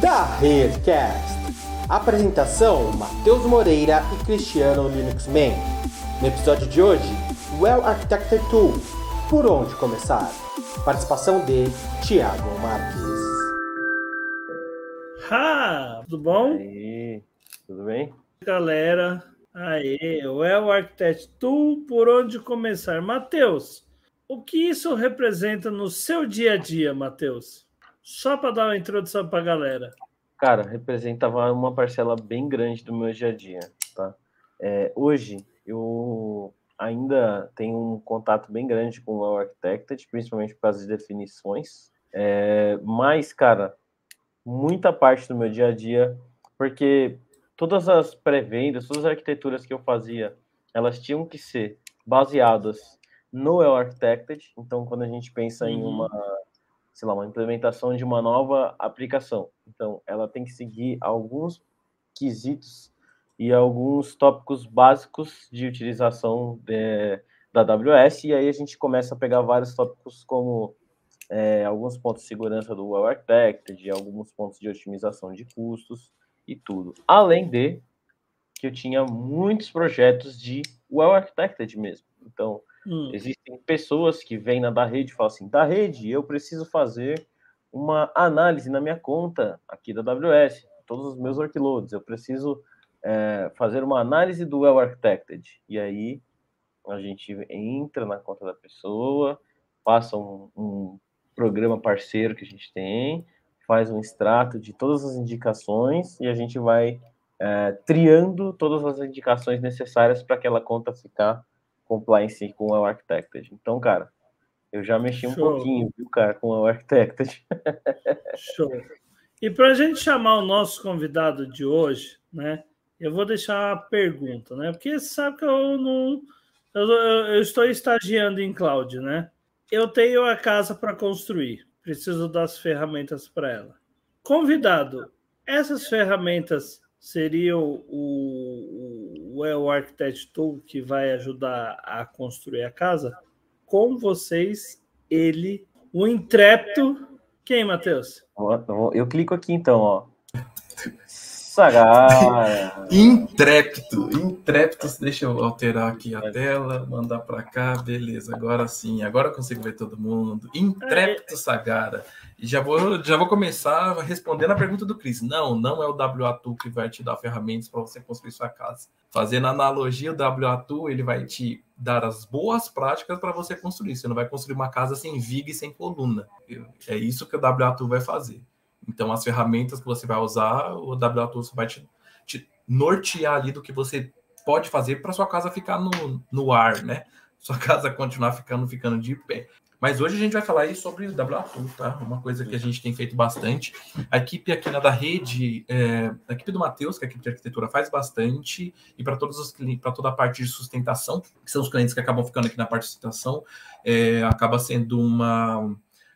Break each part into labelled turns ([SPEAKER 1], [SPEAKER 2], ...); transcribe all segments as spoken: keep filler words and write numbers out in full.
[SPEAKER 1] da Redcast. Apresentação: Matheus Moreira e Cristiano Linuxman. No episódio de hoje, Well Architected Tool. Por onde começar? Participação de Thiago Marques.
[SPEAKER 2] Ah, tudo bom?
[SPEAKER 3] Aí, tudo bem?
[SPEAKER 2] Galera, aí, Well Architected Tool, por onde começar? Matheus, o que isso representa no seu dia a dia, Matheus? Só para dar uma introdução para a galera.
[SPEAKER 3] Cara, representava uma parcela bem grande do meu dia a dia, tá? É, hoje, eu ainda tenho um contato bem grande com o Well Architected, principalmente por causa de definições. É, mas, cara, muita parte do meu dia a dia, porque todas as pré-vendas, todas as arquiteturas que eu fazia, elas tinham que ser baseadas no Well Architected. Então, quando a gente pensa uhum. em uma, sei lá, uma implementação de uma nova aplicação, então ela tem que seguir alguns quesitos e alguns tópicos básicos de utilização de, da A W S, e aí a gente começa a pegar vários tópicos como é, alguns pontos de segurança do Well Architected, alguns pontos de otimização de custos e tudo. Além de que eu tinha muitos projetos de Well Architected mesmo. Então, hum. existem pessoas que vêm na da rede e falam assim, da rede, eu preciso fazer uma análise na minha conta aqui da A W S, todos os meus workloads, eu preciso é, fazer uma análise do Well Architected. E aí, a gente entra na conta da pessoa, passa um, um programa parceiro que a gente tem, faz um extrato de todas as indicações e a gente vai é, triando todas as indicações necessárias para aquela conta ficar compliance com o Well Architected. Então, cara, eu já mexi um Show. pouquinho, viu, cara, com o Well Architected.
[SPEAKER 2] Show. E para a gente chamar o nosso convidado de hoje, né, eu vou deixar a pergunta, né, porque você sabe que eu não... Eu, eu estou estagiando em cloud, né? Eu tenho a casa para construir, preciso das ferramentas para ela. Convidado, essas ferramentas seriam o, o Well Architected Tool que vai ajudar a construir a casa? Com vocês, ele, o intrépido... Quem, Matheus?
[SPEAKER 3] Eu clico aqui então, ó. Sagara.
[SPEAKER 4] Intrépido, intrépido. Deixa eu alterar aqui a tela, mandar para cá, beleza. Agora sim, agora eu consigo ver todo mundo. Intrépido Sagara. E já vou, já vou começar respondendo a pergunta do Cris. Não, não é o W A Tool que vai te dar ferramentas para você construir sua casa. Fazendo analogia, o W A Tool ele vai te dar as boas práticas para você construir. Você não vai construir uma casa sem viga e sem coluna. É isso que o W A Tool vai fazer. Então, as ferramentas que você vai usar, o W A Tool vai te, te nortear ali do que você pode fazer para sua casa ficar no, no ar, né? Sua casa continuar ficando, ficando de pé. Mas hoje a gente vai falar aí sobre o W A Tool, tá? Uma coisa que a gente tem feito bastante. A equipe aqui na da rede, é, a equipe do Matheus, que a equipe de arquitetura faz bastante, e para todos os clientes, para toda a parte de sustentação, que são os clientes que acabam ficando aqui na parte de sustentação, é, acaba sendo uma...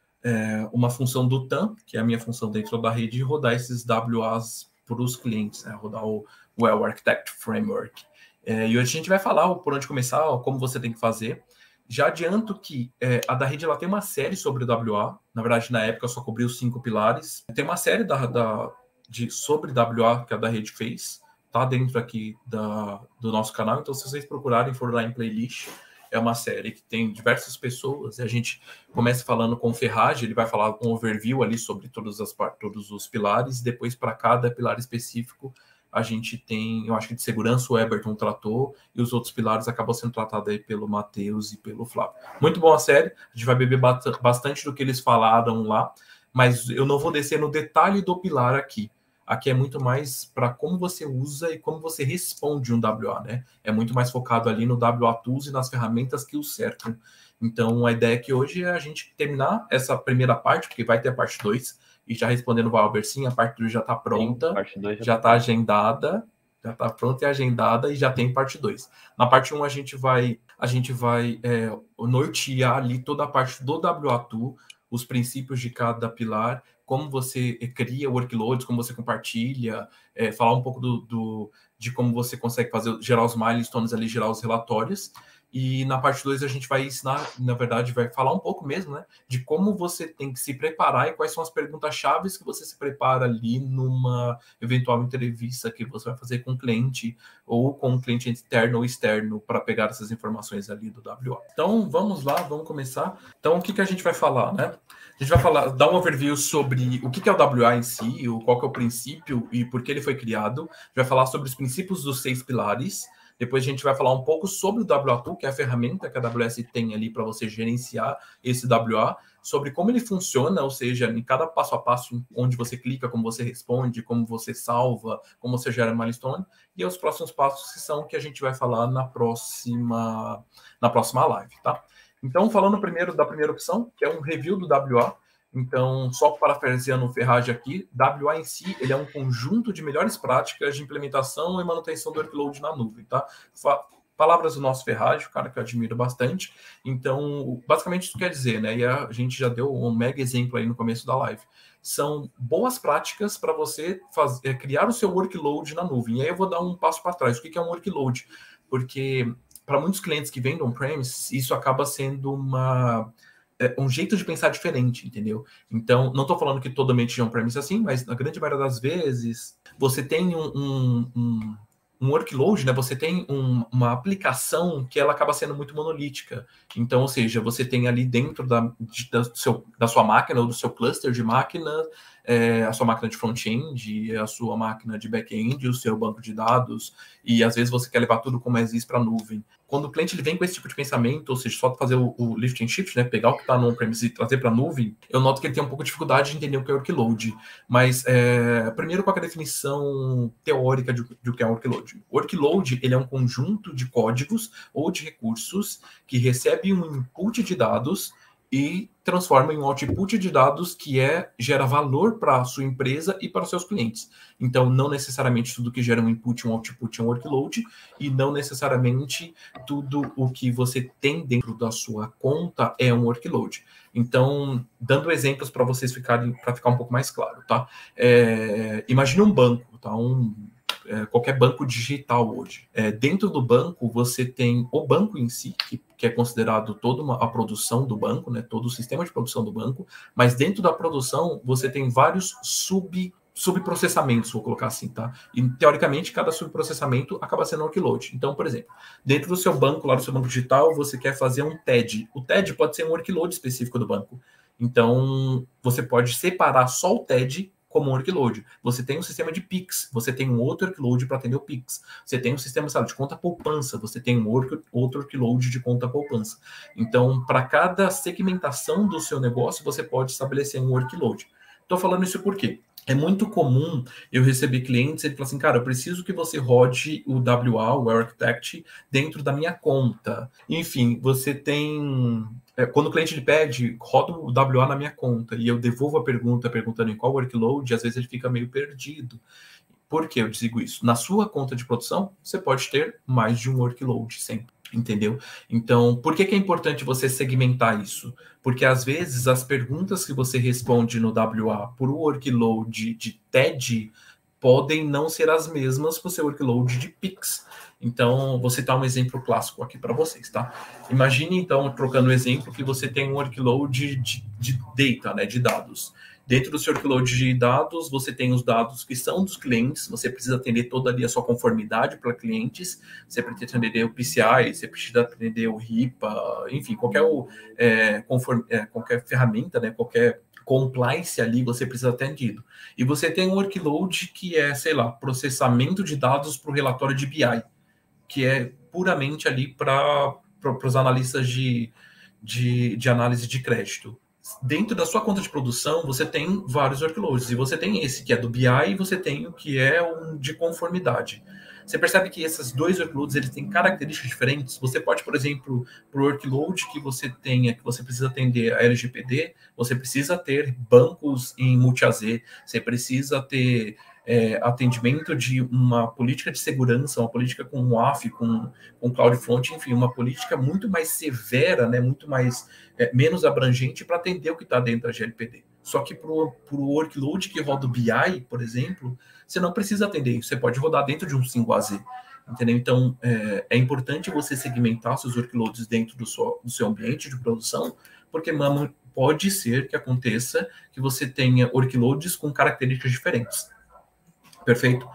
[SPEAKER 4] É uma função do T A M, que é a minha função dentro da rede, de rodar esses W As para os clientes, né? Rodar o Well Architect Framework. É, e hoje a gente vai falar por onde começar, ó, como você tem que fazer. Já adianto que é, a da rede ela tem uma série sobre o W A. Na verdade, na época, eu só cobri os cinco pilares. Tem uma série da, da, de, sobre W A que a da rede fez, tá dentro aqui da, do nosso canal. Então, se vocês procurarem, for lá em playlist, é uma série que tem diversas pessoas, e a gente começa falando com o Ferragem, ele vai falar um overview ali sobre todas as, todos os pilares, e depois para cada pilar específico a gente tem, eu acho que de segurança o Eberton tratou, e os outros pilares acabam sendo tratados aí pelo Matheus e pelo Flávio. Muito boa a série, a gente vai beber bastante do que eles falaram lá, mas eu não vou descer no detalhe do pilar aqui. Aqui é muito mais para como você usa e como você responde um W A, né? É muito mais focado ali no W A Tools e nas ferramentas que o cercam. Então, a ideia aqui hoje é a gente terminar essa primeira parte, porque vai ter a parte dois, e já respondendo o Valber, sim, a parte dois já está pronta, Sim, já está agendada, já está pronta e agendada, e já tem parte dois. Na parte um, a gente vai, a gente vai é, nortear ali toda a parte do W A Tool, os princípios de cada pilar, como você cria workloads, como você compartilha, é, falar um pouco do, do, de como você consegue fazer, gerar os milestones ali, gerar os relatórios. E na parte dois a gente vai ensinar, na verdade, vai falar um pouco mesmo, né, de como você tem que se preparar e quais são as perguntas-chave que você se prepara ali numa eventual entrevista que você vai fazer com o cliente ou com um cliente interno ou externo para pegar essas informações ali do W A. Então, vamos lá, vamos começar. Então, o que, que a gente vai falar, né? A gente vai falar, dar um overview sobre o que, que é o W A em si, o, qual que é o princípio e por que ele foi criado. A gente vai falar sobre os princípios dos seis pilares. Depois a gente vai falar um pouco sobre o W A Tool, que é a ferramenta que a A W S tem ali para você gerenciar esse W A, sobre como ele funciona, ou seja, em cada passo a passo onde você clica, como você responde, como você salva, como você gera milestone, e os próximos passos que são que a gente vai falar na próxima, na próxima live, tá? Então, falando primeiro da primeira opção, que é um review do W A. Então, só parafraseando o Ferragem aqui, W A em si, ele é um conjunto de melhores práticas de implementação e manutenção do workload na nuvem, tá? Palavras do nosso Ferragem, o cara que eu admiro bastante. Então, basicamente isso quer dizer, né? E a gente já deu um mega exemplo aí no começo da live. São boas práticas para você fazer, criar o seu workload na nuvem. E aí eu vou dar um passo para trás. O que é um workload? Porque para muitos clientes que vendem on-premise, isso acaba sendo uma... um jeito de pensar diferente, entendeu? Então, não estou falando que todo ambiente de on-premise é assim, mas na grande maioria das vezes, você tem um, um, um, um workload, né? Você tem um, uma aplicação que ela acaba sendo muito monolítica. Então, ou seja, você tem ali dentro da, de, da, seu, da sua máquina ou do seu cluster de máquina, é, a sua máquina de front-end, a sua máquina de back-end, o seu banco de dados, e às vezes você quer levar tudo como existe para a nuvem. Quando o cliente ele vem com esse tipo de pensamento, ou seja, só fazer o, o lift and shift, né, pegar o que está no on-premise e trazer para a nuvem, eu noto que ele tem um pouco de dificuldade de entender o que é workload. Mas, é, primeiro, qual é a definição teórica de, de o que é workload? Workload, ele é um conjunto de códigos ou de recursos que recebe um input de dados e transforma em um output de dados que é, gera valor para a sua empresa e para os seus clientes. Então, não necessariamente tudo que gera um input e um output é um workload, e não necessariamente tudo o que você tem dentro da sua conta é um workload. Então, dando exemplos para vocês ficarem, para ficar um pouco mais claro, tá? É, imagine um banco, tá? Um É, qualquer banco digital hoje. É, dentro do banco, você tem o banco em si, que, que é considerado toda uma, a produção do banco, né, todo o sistema de produção do banco, mas dentro da produção, você tem vários sub, subprocessamentos, vou colocar assim, tá? E, teoricamente, cada subprocessamento acaba sendo um workload. Então, por exemplo, dentro do seu banco, lá do seu banco digital, você quer fazer um T E D. O T E D pode ser um workload específico do banco. Então, você pode separar só o T E D como um workload. Você tem um sistema de Pix, você tem um outro workload para atender o Pix. Você tem um sistema, sabe, de conta poupança, você tem um outro, outro workload de conta poupança. Então, para cada segmentação do seu negócio, você pode estabelecer um workload. Estou falando isso por quê? É muito comum eu receber clientes e ele fala assim, cara, eu preciso que você rode o W A, o Architect, dentro da minha conta. Enfim, você tem... É, quando o cliente ele pede, roda o W A na minha conta, e eu devolvo a pergunta perguntando em qual workload, às vezes ele fica meio perdido. Por que eu digo isso? Na sua conta de produção, você pode ter mais de um workload sempre. Entendeu? Então, por que, que é importante você segmentar isso? Porque, às vezes, as perguntas que você responde no W A por um workload de T E D podem não ser as mesmas para o seu workload de Pix. Então, vou citar um exemplo clássico aqui para vocês, tá? Imagine, então, trocando o exemplo, que você tem um workload de, de data, né, de dados. Dentro do seu workload de dados, você tem os dados que são dos clientes, você precisa atender toda ali a sua conformidade para clientes, você precisa atender o P C I, você precisa atender o RIPA, enfim, qualquer, é, conform, é, qualquer ferramenta, né, qualquer compliance ali, você precisa atendido. E você tem um workload que é, sei lá, processamento de dados para o relatório de B I, que é puramente ali para os analistas de, de, de análise de crédito. Dentro da sua conta de produção, você tem vários workloads, e você tem esse que é do B I, e você tem o que é um de conformidade. Você percebe que esses dois workloads eles têm características diferentes. Você pode, por exemplo, para o workload que você tenha, que você precisa atender a L G P D, você precisa ter bancos em multi-A Z, você precisa ter é, atendimento de uma política de segurança, uma política com o A F, com, com CloudFront, enfim, uma política muito mais severa, né, muito mais, é, menos abrangente para atender o que está dentro da G L P D. Só que para o workload que roda o B I, por exemplo, você não precisa atender isso, você pode rodar dentro de um cinco A Z. entendeu? Então, é, é importante você segmentar seus workloads dentro do seu, do seu ambiente de produção, porque mano, pode ser que aconteça que você tenha workloads com características diferentes. Perfeito?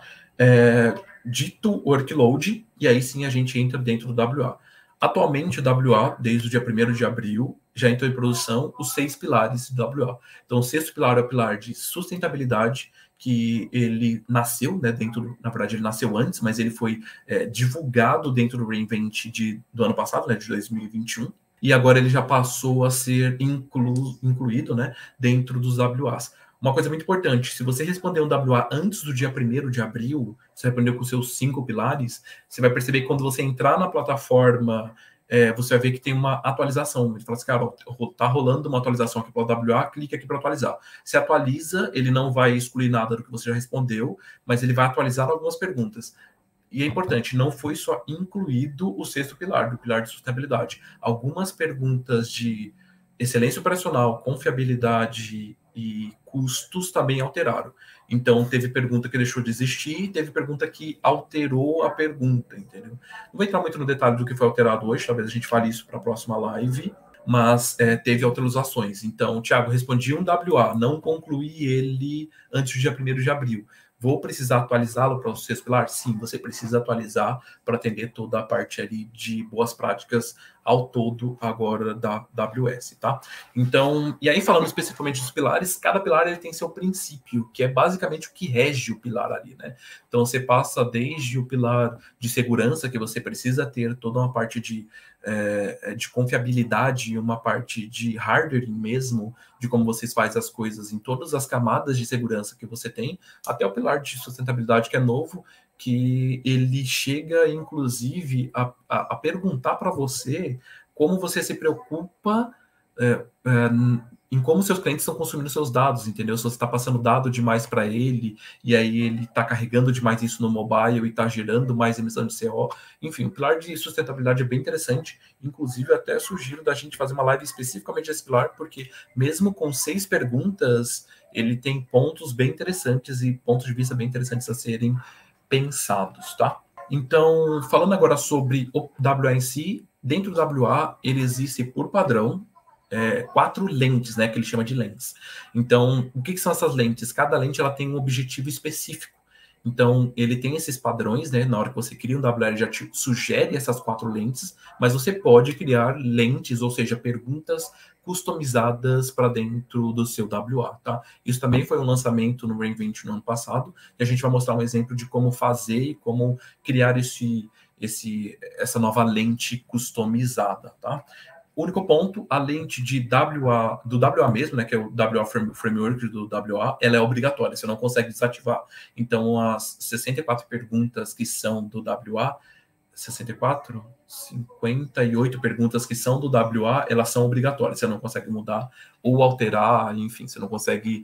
[SPEAKER 4] É, dito workload, e aí sim a gente entra dentro do W A. Atualmente, o W A, desde o dia primeiro de abril, já entrou em produção os seis pilares do W A. Então, o sexto pilar é o pilar de sustentabilidade, que ele nasceu, né, dentro, na verdade, ele nasceu antes, mas ele foi é, divulgado dentro do reInvent de, do ano passado, né, de dois mil e vinte e um, e agora ele já passou a ser inclu, incluído, né, dentro dos W As. Uma coisa muito importante, se você responder um W A antes do dia primeiro de abril, você respondeu com seus cinco pilares, você vai perceber que quando você entrar na plataforma, é, você vai ver que tem uma atualização. Ele fala assim, cara, tá rolando uma atualização aqui para o W A, clique aqui para atualizar. Se atualiza, ele não vai excluir nada do que você já respondeu, mas ele vai atualizar algumas perguntas. E é importante, não foi só incluído o sexto pilar, do pilar de sustentabilidade. Algumas perguntas de excelência operacional, confiabilidade e custos também alteraram. Então, teve pergunta que deixou de existir, teve pergunta que alterou a pergunta, entendeu? Não vou entrar muito no detalhe do que foi alterado hoje, talvez a gente fale isso para a próxima live, mas é, teve atualizações. Então, Thiago, respondi um W A, não concluí ele antes do dia primeiro de abril. Vou precisar atualizá-lo para o sexto pilar? Sim, você precisa atualizar para atender toda a parte ali de boas práticas ao todo agora da W S, tá? Então, e aí falando especificamente dos pilares, cada pilar ele tem seu princípio, que é basicamente o que rege o pilar ali, né? Então, você passa desde o pilar de segurança, que você precisa ter toda uma parte de, é, de confiabilidade, uma parte de hardware mesmo, de como vocês fazem as coisas em todas as camadas de segurança que você tem, até o pilar de sustentabilidade, que é novo, que ele chega, inclusive, a, a, a perguntar para você como você se preocupa é, é, em como seus clientes estão consumindo seus dados, entendeu? Se você está passando dado demais para ele, e aí ele está carregando demais isso no mobile e está gerando mais emissão de C O. Enfim, o pilar de sustentabilidade é bem interessante, inclusive até sugiro da gente fazer uma live especificamente desse pilar, porque mesmo com seis perguntas, ele tem pontos bem interessantes e pontos de vista bem interessantes a serem pensados, tá? Então, falando agora sobre o W A em si, dentro do W A, ele existe por padrão é, quatro lentes, né, que ele chama de lentes. Então, o que, que são essas lentes? Cada lente ela tem um objetivo específico. Então, ele tem esses padrões, né? Na hora que você cria um W A, ele já te sugere essas quatro lentes, mas você pode criar lentes, ou seja, perguntas customizadas para dentro do seu W A, tá? Isso também foi um lançamento no reInvent no ano passado, e a gente vai mostrar um exemplo de como fazer e como criar esse, esse, essa nova lente customizada, tá? O único ponto, a lente de W A, do W A mesmo, né, que é o W A Framework do W A, ela é obrigatória, você não consegue desativar. Então, as sessenta e quatro perguntas que são do W A, sessenta e quatro? cinquenta e oito perguntas que são do W A, elas são obrigatórias, você não consegue mudar ou alterar, enfim, você não consegue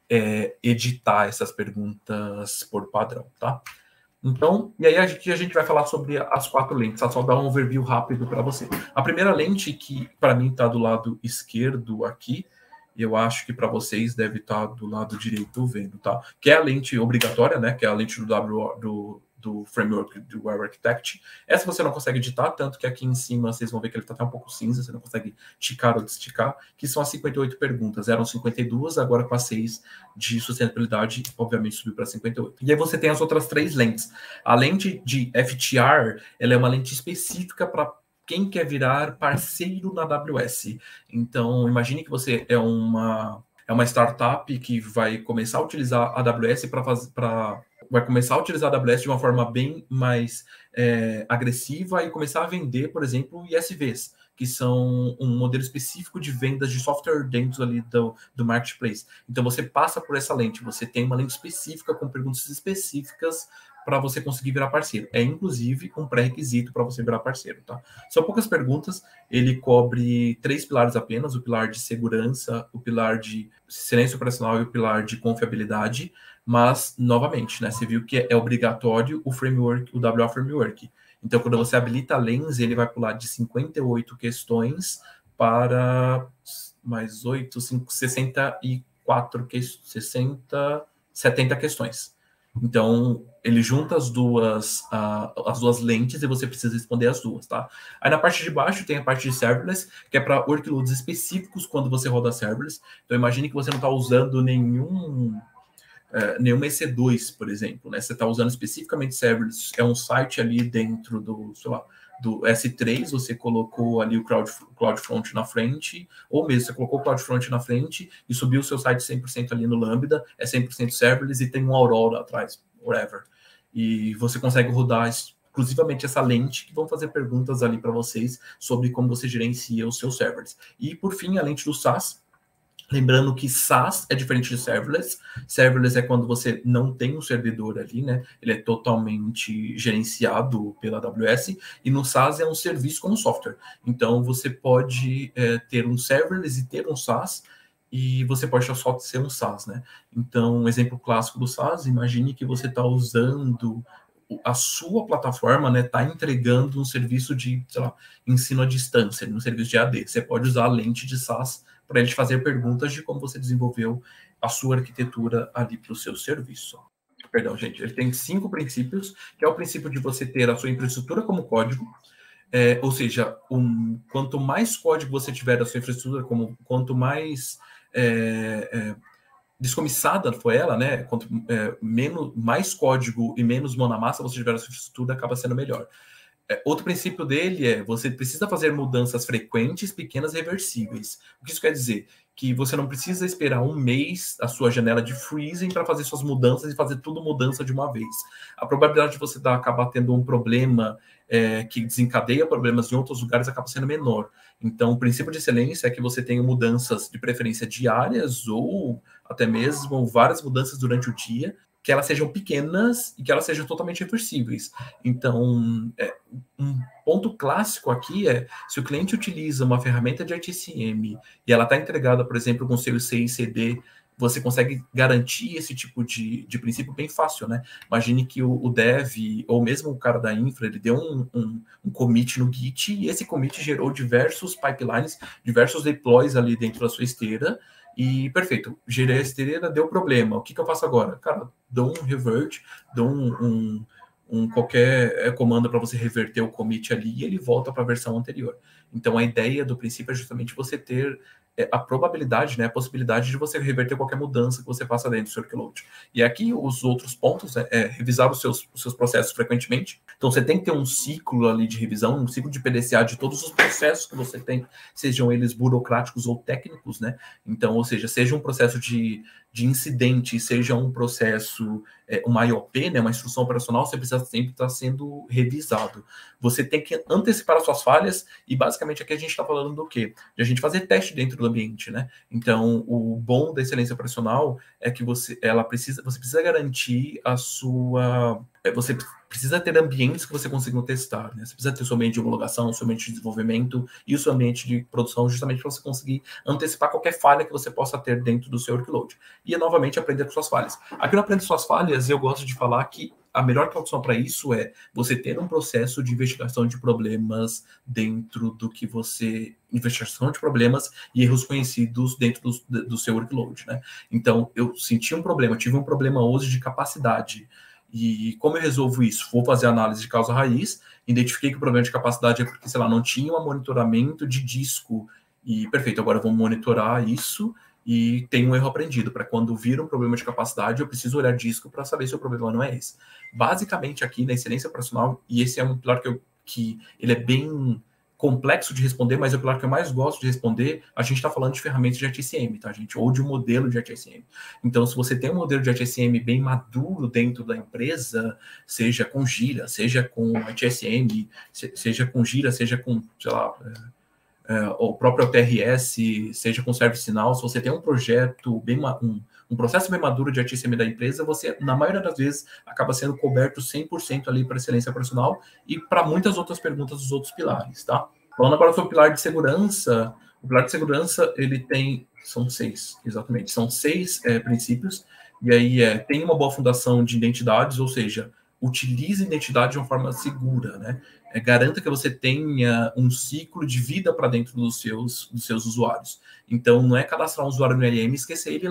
[SPEAKER 4] é, editar essas perguntas por padrão, tá? Então, e aí a gente, a gente vai falar sobre as quatro lentes, só dar um overview rápido para você. A primeira lente, que para mim está do lado esquerdo aqui, eu acho que para vocês deve estar tá do lado direito vendo, tá? Que é a lente obrigatória, né? Que é a lente do W do, do framework do Well Architect. Essa você não consegue editar, tanto que aqui em cima vocês vão ver que ele está até um pouco cinza, você não consegue ticar ou desticar, que são as cinquenta e oito perguntas. Eram cinquenta e duas, agora com as seis de sustentabilidade, obviamente subiu para cinquenta e oito. E aí você tem as outras três lentes. A lente de F T R, ela é uma lente específica para quem quer virar parceiro na A W S. Então, imagine que você é uma, é uma startup que vai começar a utilizar a AWS para fazer... Pra, vai começar a utilizar a AWS de uma forma bem mais é, agressiva e começar a vender, por exemplo, I S Vs, que são um modelo específico de vendas de software dentro ali do, do marketplace. Então, você passa por essa lente, você tem uma lente específica com perguntas específicas para você conseguir virar parceiro. É, inclusive, um pré-requisito para você virar parceiro, tá? São poucas perguntas, ele cobre três pilares apenas, o pilar de segurança, o pilar de excelência operacional e o pilar de confiabilidade, mas, novamente, né, você viu que é obrigatório o framework, o W A Framework. Então, quando você habilita a Lens, ele vai pular de cinquenta e oito questões para mais oito, cinco, sessenta e quatro, sessenta, setenta questões. Então, ele junta as duas, uh, as duas lentes e você precisa responder as duas, tá? Aí na parte de baixo tem a parte de serverless, que é para workloads específicos quando você roda serverless. Então, imagine que você não está usando nenhum, uh, nenhum E C dois, por exemplo, né? Você está usando especificamente serverless. É um site ali dentro do, sei lá, do S três, você colocou ali o Cloud, CloudFront na frente, ou mesmo você colocou o CloudFront na frente e subiu o seu site cem por cento ali no Lambda, é cem por cento serverless e tem um Aurora atrás, whatever. E você consegue rodar exclusivamente essa lente que vão fazer perguntas ali para vocês sobre como você gerencia os seus servers. E, por fim, a lente do SaaS. Lembrando que SaaS é diferente de serverless. Serverless é quando você não tem um servidor ali, né? Ele é totalmente gerenciado pela A W S. E no SaaS é um serviço como software. Então, você pode é, ter um serverless e ter um SaaS. E você pode só ser um SaaS, né? Então, um exemplo clássico do SaaS, imagine que você está usando a sua plataforma, né, está entregando um serviço de, sei lá, ensino à distância, um serviço de A D. Você pode usar a lente de SaaS para ele te fazer perguntas de como você desenvolveu a sua arquitetura ali para o seu serviço. Perdão, gente, ele tem cinco princípios, que é o princípio de você ter a sua infraestrutura como código, é, ou seja, um, quanto mais código você tiver da sua infraestrutura, como, quanto mais é, é, descomissada foi ela, né? Quanto é, menos, mais código e menos mão na massa você tiver na sua infraestrutura, acaba sendo melhor. É, outro princípio dele é você precisa fazer mudanças frequentes, pequenas e reversíveis. O que isso quer dizer? Que você não precisa esperar um mês a sua janela de freezing para fazer suas mudanças e fazer tudo mudança de uma vez. A probabilidade de você dar, acabar tendo um problema é, que desencadeia problemas em outros lugares acaba sendo menor. Então, o princípio de excelência é que você tenha mudanças de preferência diárias ou até mesmo várias mudanças durante o dia, que elas sejam pequenas e que elas sejam totalmente reversíveis. Então, é, um ponto clássico aqui é, se o cliente utiliza uma ferramenta de I T S M e ela está entregada, por exemplo, com seu C I C D, você consegue garantir esse tipo de, de princípio bem fácil, né? Imagine que o, o dev, ou mesmo o cara da infra, ele deu um, um, um commit no Git, e esse commit gerou diversos pipelines, diversos deploys ali dentro da sua esteira, e perfeito, gerei a esteira, deu problema. O que, que eu faço agora? Cara, dou um revert, dou um, um, um qualquer comando para você reverter o commit ali e ele volta para a versão anterior. Então, a ideia do princípio é justamente você ter a probabilidade, né, a possibilidade de você reverter qualquer mudança que você faça dentro do seu workload. E aqui, os outros pontos é, é revisar os seus, os seus processos frequentemente. Então, você tem que ter um ciclo ali de revisão, um ciclo de P D C A de todos os processos que você tem, sejam eles burocráticos ou técnicos, né? Então, ou seja, seja um processo de, de incidente, seja um processo, é, uma I O P, né, uma instrução operacional, você precisa sempre estar sendo revisado. Você tem que antecipar as suas falhas, e basicamente aqui a gente está falando do quê? De a gente fazer teste dentro do ambiente, né? Então, o bom da excelência operacional é que você, ela precisa, você precisa garantir a sua... Você precisa ter ambientes que você consiga testar, né? Você precisa ter o seu ambiente de homologação, o seu ambiente de desenvolvimento e o seu ambiente de produção, justamente para você conseguir antecipar qualquer falha que você possa ter dentro do seu workload. E, novamente, aprender com suas falhas. Aqui no Aprenda Suas Falhas, eu gosto de falar que a melhor tradução para isso é você ter um processo de investigação de problemas dentro do que você... investigação de problemas e erros conhecidos dentro do, do seu workload, né? Então, eu senti um problema, tive um problema hoje de capacidade. E como eu resolvo isso? Vou fazer análise de causa raiz, identifiquei que o problema de capacidade é porque, sei lá, não tinha um monitoramento de disco. E, perfeito, agora eu vou monitorar isso e tem um erro aprendido. Para quando vir um problema de capacidade, eu preciso olhar disco para saber se o problema não é esse. Basicamente, aqui na excelência operacional, e esse é um pilar que, eu, que ele é bem complexo de responder, mas é o pilar que eu mais gosto de responder, a gente está falando de ferramentas de I T S M, tá, gente? Ou de um modelo de I T S M. Então, se você tem um modelo de I T S M bem maduro dentro da empresa, seja com Gira, seja com I T S M, seja com Gira, seja com, sei lá, é, é, o próprio O T R S, seja com ServiceNow, se você tem um projeto bem um, um processo bem maduro de I T S M da empresa, você, na maioria das vezes, acaba sendo coberto cem por cento ali para excelência operacional e para muitas outras perguntas dos outros pilares, tá? Falando agora sobre o pilar de segurança, o pilar de segurança, ele tem, são seis, exatamente, são seis é, princípios, e aí é, tem uma boa fundação de identidades, ou seja, utilize a identidade de uma forma segura, né? É, garanta que você tenha um ciclo de vida para dentro dos seus, dos seus usuários. Então, não é cadastrar um usuário no L M e esquecer ele lá.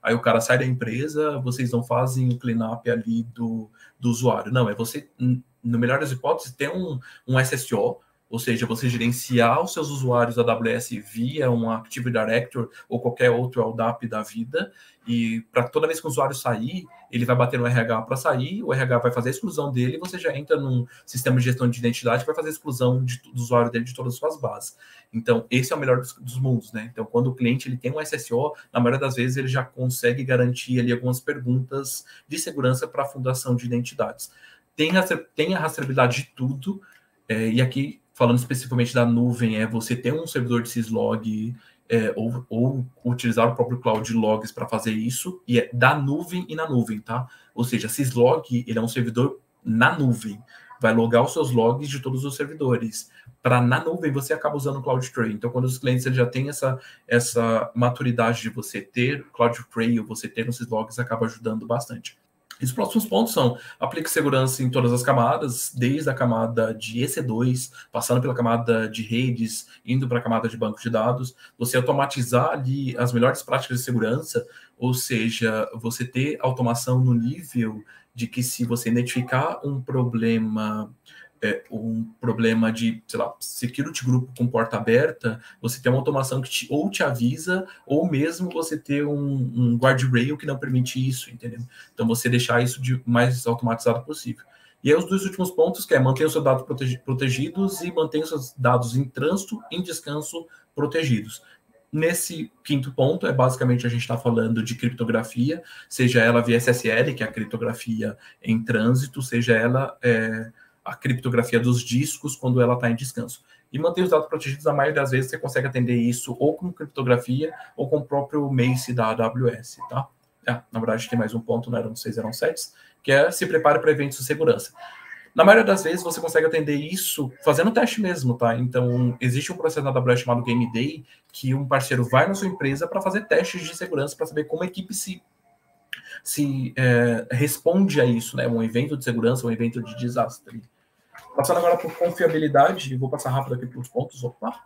[SPEAKER 4] aí o cara sai da empresa, vocês não fazem o cleanup ali do, do usuário. Não, é você, no melhor das hipóteses, ter um, um S S O, ou seja, você gerenciar os seus usuários da A W S via um Active Directory ou qualquer outro L D A P da vida, e para toda vez que o usuário sair, ele vai bater no R H para sair, o R H vai fazer a exclusão dele, e você já entra num sistema de gestão de identidade que vai fazer a exclusão de, do usuário dele de todas as suas bases. Então, esse é o melhor dos, dos mundos, né? Então, quando o cliente ele tem um S S O, na maioria das vezes ele já consegue garantir ali algumas perguntas de segurança para a fundação de identidades. Tem a, tem a rastreabilidade de tudo, é, e aqui, falando especificamente da nuvem, é você ter um servidor de syslog, é, ou, ou utilizar o próprio Cloud Logs para fazer isso, e é da nuvem e na nuvem, tá? Ou seja, syslog, ele é um servidor na nuvem, vai logar os seus logs de todos os servidores. Para na nuvem, você acaba usando o CloudTrail. Então, quando os clientes eles já têm essa, essa maturidade de você ter CloudTrail, você ter os logs, acaba ajudando bastante. E os próximos pontos são: aplique segurança em todas as camadas, desde a camada de E C dois, passando pela camada de redes, indo para a camada de banco de dados, você automatizar ali as melhores práticas de segurança, ou seja, você ter automação no nível de que se você identificar um problema, é, um problema de, sei lá, security group com porta aberta, você tem uma automação que te, ou te avisa, ou mesmo você ter um, um guardrail que não permite isso, entendeu? Então, você deixar isso de mais automatizado possível. E aí, os dois últimos pontos, que é manter os seus dados protegi- protegidos e manter os seus dados em trânsito, em descanso, protegidos. Nesse quinto ponto, é basicamente a gente está falando de criptografia, seja ela via S S L, que é a criptografia em trânsito, seja ela é, a criptografia dos discos quando ela está em descanso. E manter os dados protegidos, a maioria das vezes você consegue atender isso ou com criptografia ou com o próprio Mace da A W S, tá? É, na verdade, tem mais um ponto, não eram seis, eram sete, que é se prepare para eventos de segurança. Na maioria das vezes, você consegue atender isso fazendo teste mesmo, tá? Então, existe um processo na A W S chamado Game Day, que um parceiro vai na sua empresa para fazer testes de segurança, para saber como a equipe se, se é, responde a isso, né? Um evento de segurança, um evento de desastre. Passando agora por confiabilidade, vou passar rápido aqui pelos pontos, opa.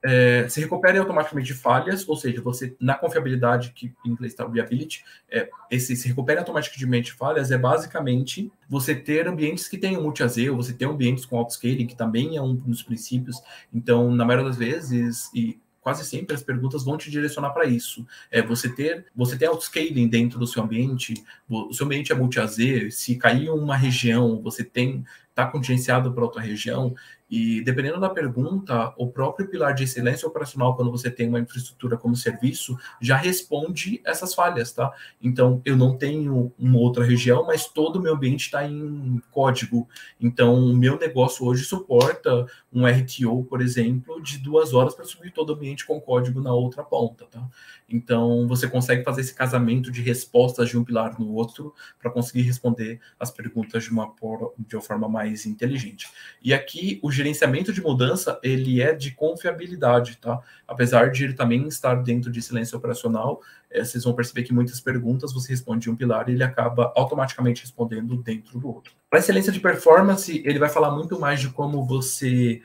[SPEAKER 4] É, se recupere automaticamente de falhas, ou seja, você, na confiabilidade, que em inglês está reliability, é, esse se recupere automaticamente de falhas é basicamente você ter ambientes que tenham multi-A Z, ou você ter ambientes com auto-scaling, que também é um dos princípios. Então, na maioria das vezes, e quase sempre as perguntas vão te direcionar para isso. É você ter, você ter auto-scaling dentro do seu ambiente, o seu ambiente é multi-A Z, se cair uma região, você tem está contingenciado para outra região, e dependendo da pergunta, o próprio pilar de excelência operacional, quando você tem uma infraestrutura como serviço, já responde essas falhas, tá? Então, eu não tenho uma outra região, mas todo o meu ambiente está em código. Então, o meu negócio hoje suporta um R T O, por exemplo, de duas horas para subir todo o ambiente com código na outra ponta, tá? Então, você consegue fazer esse casamento de respostas de um pilar no outro para conseguir responder as perguntas de uma, de uma forma mais inteligente. E aqui, o gerenciamento de mudança, ele é de confiabilidade, tá? Apesar de ele também estar dentro de excelência operacional, é, vocês vão perceber que muitas perguntas você responde de um pilar e ele acaba automaticamente respondendo dentro do outro. Para excelência de performance, ele vai falar muito mais de como você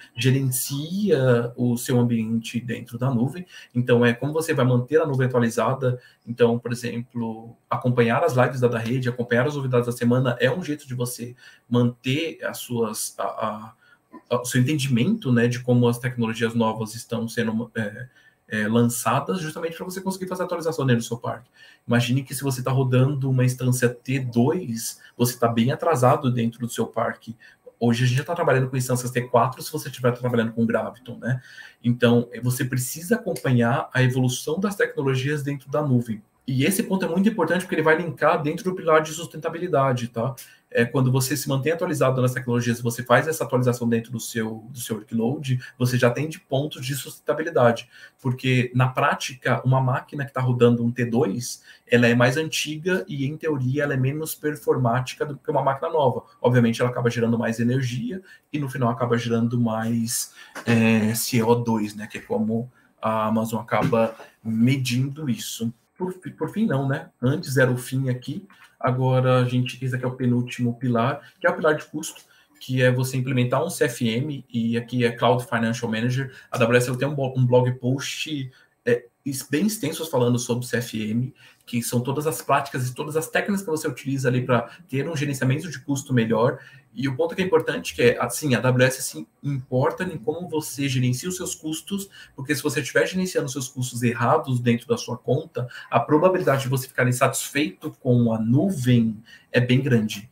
[SPEAKER 4] gerencia o seu ambiente dentro da nuvem. Então, é como você vai manter a nuvem atualizada. Então, por exemplo, acompanhar as lives da rede, acompanhar as novidades da semana é um jeito de você manter as suas, a, a, o seu entendimento, né, de como as tecnologias novas estão sendo é, é, lançadas, justamente para você conseguir fazer a atualização dentro do seu parque. Imagine que se você está rodando uma instância T dois, você está bem atrasado dentro do seu parque. Hoje a gente já está trabalhando com instâncias T quatro se você estiver trabalhando com Graviton, né? Então, você precisa acompanhar a evolução das tecnologias dentro da nuvem. E esse ponto é muito importante porque ele vai linkar dentro do pilar de sustentabilidade, tá? É, quando você se mantém atualizado nas tecnologias, você faz essa atualização dentro do seu, do seu workload, você já tem de pontos de sustentabilidade. Porque, na prática, uma máquina que está rodando um T dois, ela é mais antiga e, em teoria, ela é menos performática do que uma máquina nova. Obviamente, ela acaba gerando mais energia e, no final, acaba gerando mais é, C O dois, né? Que é como a Amazon acaba medindo isso. Por, por fim, não, né? Antes era o fim aqui, agora a gente, esse aqui é o penúltimo pilar, que é o pilar de custo, que é você implementar um C F M, e aqui é Cloud Financial Manager. A A W S tem um, um blog post é, bem extensos falando sobre C F M, que são todas as práticas e todas as técnicas que você utiliza ali para ter um gerenciamento de custo melhor. E o ponto que é importante, que é, assim, a AWS se importa em como você gerencia os seus custos, porque se você estiver gerenciando os seus custos errados dentro da sua conta, a probabilidade de você ficar insatisfeito com a nuvem é bem grande.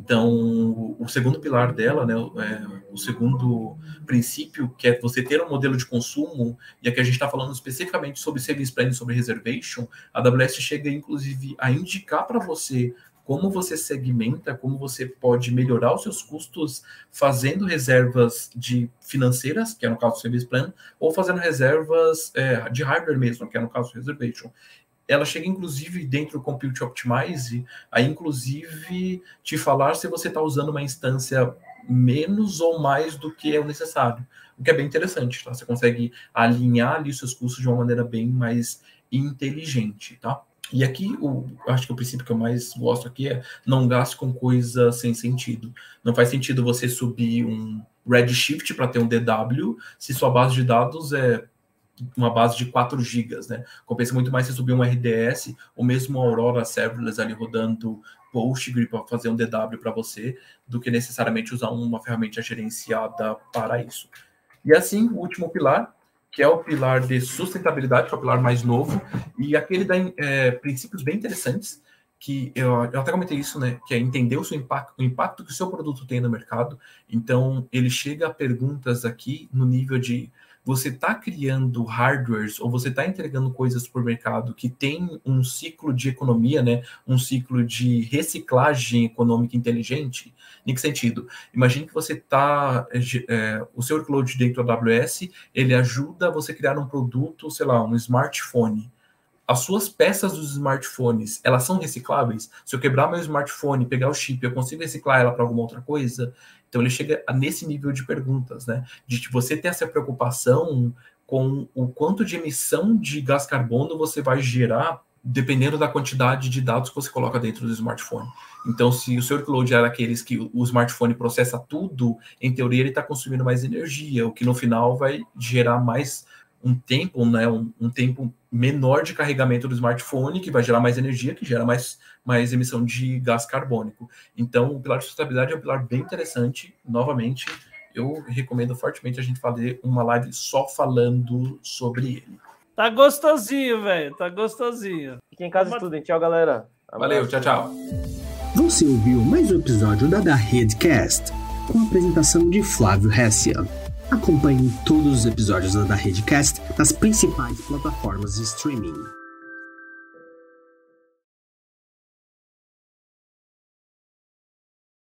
[SPEAKER 4] Então, o segundo pilar dela, né, é, o segundo princípio, que é você ter um modelo de consumo, e aqui a gente está falando especificamente sobre Savings Plan e sobre Reservation, a AWS chega, inclusive, a indicar para você como você segmenta, como você pode melhorar os seus custos fazendo reservas de financeiras, que é no caso do Savings Plan, ou fazendo reservas é, de hardware mesmo, que é no caso do Reservation. Ela chega, inclusive, dentro do Compute Optimize, a, inclusive, te falar se você está usando uma instância menos ou mais do que é o necessário, o que é bem interessante, tá? Você consegue alinhar ali os seus custos de uma maneira bem mais inteligente, tá? E aqui, o, acho que o princípio que eu mais gosto aqui é não gaste com coisa sem sentido. Não faz sentido você subir um Redshift para ter um D W se sua base de dados é uma base de quatro gigas, né? Compensa muito mais você subir um R D S, ou mesmo Aurora Serverless ali rodando Postgre para fazer um D W para você, do que necessariamente usar uma ferramenta gerenciada para isso. E assim, o último pilar, que é o pilar de sustentabilidade, que é o pilar mais novo, e aquele dá é, princípios bem interessantes, que eu, eu até comentei isso, né? Que é entender o seu impacto, o impacto que o seu produto tem no mercado. Então, ele chega a perguntas aqui no nível de você está criando hardwares ou você está entregando coisas para o mercado que tem um ciclo de economia, né? Um ciclo de reciclagem econômica inteligente? Em que sentido? Imagine que você está... É, o seu workload dentro da A W S, ele ajuda você a criar um produto, sei lá, um smartphone. As suas peças dos smartphones, elas são recicláveis? Se eu quebrar meu smartphone, pegar o chip, eu consigo reciclar ela para alguma outra coisa? Então, ele chega nesse nível de perguntas, né? De você ter essa preocupação com o quanto de emissão de gás carbono você vai gerar dependendo da quantidade de dados que você coloca dentro do smartphone. Então, se o seu workload era aqueles que o smartphone processa tudo, em teoria ele está consumindo mais energia, o que no final vai gerar mais um tempo, né, um, um tempo menor de carregamento do smartphone, que vai gerar mais energia, que gera mais, mais emissão de gás carbônico. Então, o pilar de sustentabilidade é um pilar bem interessante. Novamente, eu recomendo fortemente a gente fazer uma live só falando sobre ele.
[SPEAKER 2] Tá gostosinho, velho. Tá gostosinho.
[SPEAKER 3] Fiquem em casa, estudem. Tchau, galera. Abraço.
[SPEAKER 4] Valeu, tchau, tchau.
[SPEAKER 1] Você ouviu mais um episódio da Da Redcast, com a apresentação de Flávio Hessia. Acompanhe todos os episódios da Da Redcast nas principais plataformas de streaming.